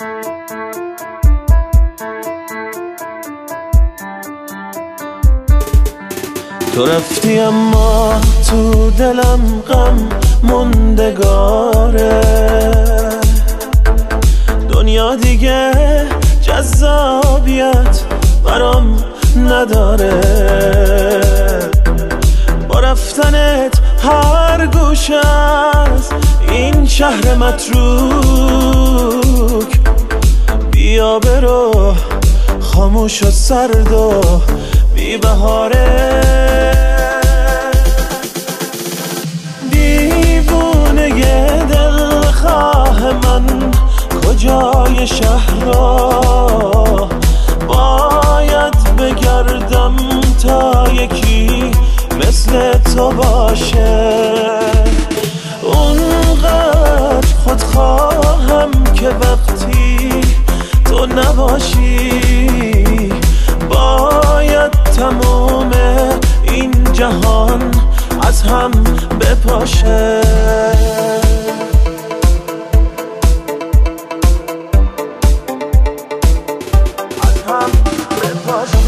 تو رفتی اما تو دلم غم موندگاره، دنیا دیگه جذابیت برام نداره. با رفتنت هر گوشه از این شهر متروک بیا برو، خاموش و سرد و بی بهاره. دیوونه دلخواه من کجای شهر را باید بگردم تا یکی مثل تو باشه. اونقدر خودخواهم که وقتی تو نباشی باید تموم این جهان از هم بپاشه. از هم بپاشه.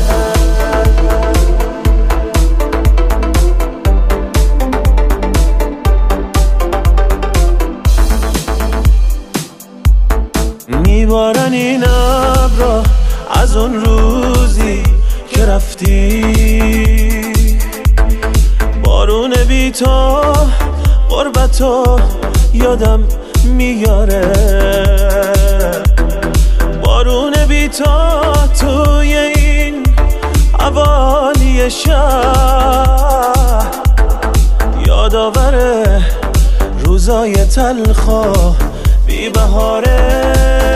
میبارن این ابرا از اون روزی که رفتی، بارون بی تو غربتو یادم میاره. بارون بی تو توی این حوالی شهر یادآور روزای تلخ و بی بهاره.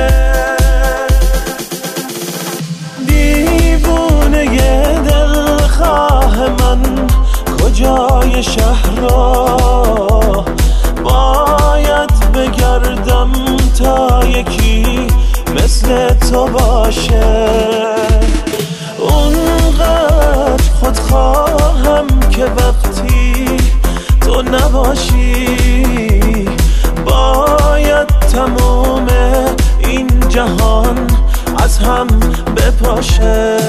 دلخواه من کجای شهر را باید بگردم تا یکی مثل تو باشه. اونقدر خودخواهم که وقتی تو نباشی باید تموم این جهان از هم بپاشه.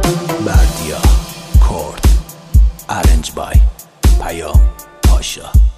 بردیا کرد Arranged by پیام پاشا.